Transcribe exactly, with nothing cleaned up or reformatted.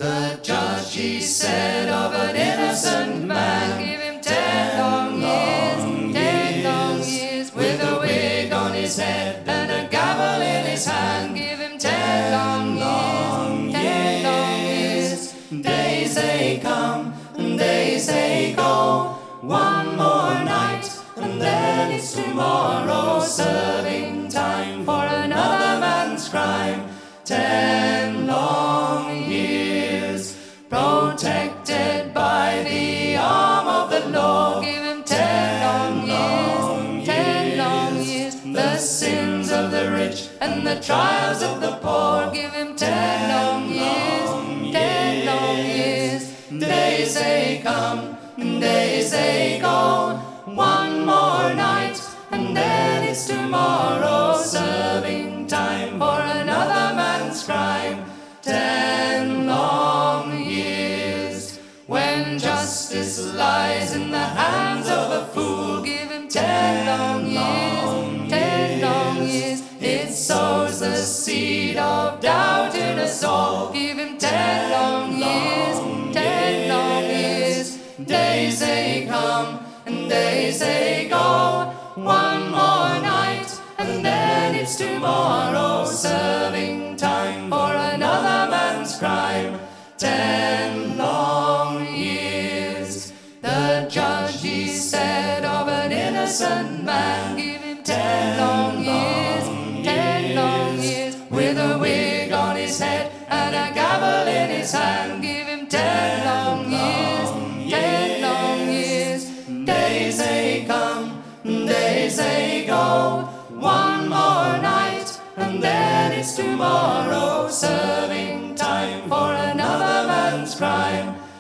The judge, he said, of an innocent man, Give him ten long years, ten long years, with a wig on his head and a gavel in his hand. give him ten long years, ten long years. Days they come, and days they go. One more night, and then it's tomorrow. Serving time for another man's crime. Ten long years, protected by the arm of the law. Give him ten long years, ten long years. The sins of the rich and the trials of the poor. Give him ten long years, ten long years. Days they come, days they go. One more night, and then it's tomorrow. Serving time for another man's crime. Ten long years. When justice lies in the hands of a fool, Give him ten long years, ten long years. it sows the seed of doubt in us all. Give him ten long years, ten long years. Days they come, and days they go. One more night, and then it's tomorrow. Serving time for another man's crime. Ten long years. The judge, he said, of an innocent man, Give him ten long years, ten long years. with a wig on his head and a gavel in his hand. Give him ten long years, ten long years. Days they come, days they go. One more night, and then it's tomorrow. Serving time for another man's crime.